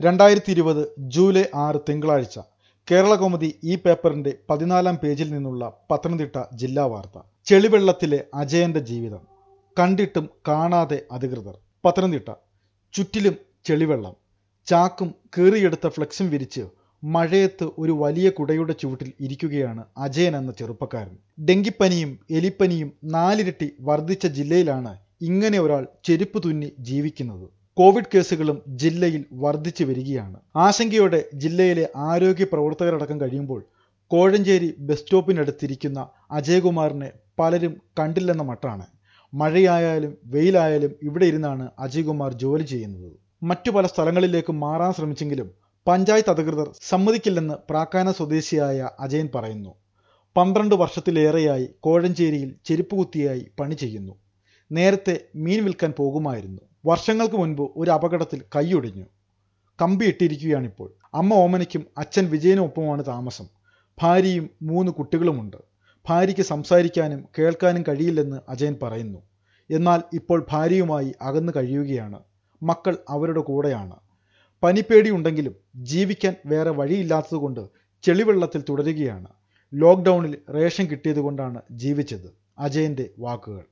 2020 July 6 തിങ്കളാഴ്ച കേരളകൗമുദി ഈ പേപ്പറിന്റെ 14-ാം പേജിൽ നിന്നുള്ള പത്തനംതിട്ട ജില്ലാ വാർത്ത. ചെളിവെള്ളത്തിലെ അജയന്റെ ജീവിതം കണ്ടിട്ടും കാണാതെ അധികൃതർ. പത്തനംതിട്ട. ചുറ്റിലും ചെളിവെള്ളം. ചാക്കും കീറിയെടുത്ത ഫ്ലെക്സും വിരിച്ച് മഴയത്ത് ഒരു വലിയ കുടയുടെ ചുവട്ടിൽ ഇരിക്കുകയാണ് അജയൻ എന്ന ചെറുപ്പക്കാരൻ. ഡെങ്കിപ്പനിയും എലിപ്പനിയും 4 ഇരട്ടി വർദ്ധിച്ച ജില്ലയിലാണ് ഇങ്ങനെ ഒരാൾ ചെരുപ്പ് തുന്നി ജീവിക്കുന്നത്. കോവിഡ് കേസുകളും ജില്ലയിൽ വർദ്ധിച്ചു വരികയാണ്. ആശങ്കയോടെ ജില്ലയിലെ ആരോഗ്യ പ്രവർത്തകരടക്കം കഴിയുമ്പോൾ കോഴഞ്ചേരി ബസ് സ്റ്റോപ്പിനടുത്തിരിക്കുന്ന അജയകുമാറിനെ പലരും കണ്ടില്ലെന്ന മട്ടാണ്. മഴയായാലും വെയിലായാലും ഇവിടെ ഇരുന്നാണ് അജയകുമാർ ജോലി ചെയ്യുന്നത്. മറ്റു പല സ്ഥലങ്ങളിലേക്ക് മാറാൻ ശ്രമിച്ചെങ്കിലും പഞ്ചായത്ത് അധികൃതർ സമ്മതിക്കില്ലെന്ന് പ്രാക്കാന സ്വദേശിയായ അജയൻ പറയുന്നു. 12 വർഷത്തിലേറെയായി കോഴഞ്ചേരിയിൽ ചെരുപ്പ് കുത്തിയായി പണി ചെയ്യുന്നു. നേരത്തെ മീൻ വിൽക്കാൻ പോകുമായിരുന്നു. വർഷങ്ങൾക്ക് മുൻപ് ഒരു അപകടത്തിൽ കൈയൊടിഞ്ഞു. കമ്പിയിട്ടിരിക്കുകയാണിപ്പോൾ. അമ്മ ഓമനയ്ക്കും അച്ഛൻ വിജയനും ഒപ്പമാണ് താമസം. ഭാര്യയും 3 കുട്ടികളുമുണ്ട്. ഭാര്യയ്ക്ക് സംസാരിക്കാനും കേൾക്കാനും കഴിയില്ലെന്ന് അജയൻ പറയുന്നു. എന്നാൽ ഇപ്പോൾ ഭാര്യയുമായി അകന്നു കഴിയുകയാണ്. മക്കൾ അവരുടെ കൂടെയാണ്. പനിപ്പേടിയുണ്ടെങ്കിലും ജീവിക്കാൻ വേറെ വഴിയില്ലാത്തതുകൊണ്ട് ചെളിവെള്ളത്തിൽ തുടരുകയാണ്. ലോക്ക്ഡൌണിൽ റേഷൻ കിട്ടിയതുകൊണ്ടാണ് ജീവിച്ചത്. അജയന്റെ വാക്കുകൾ.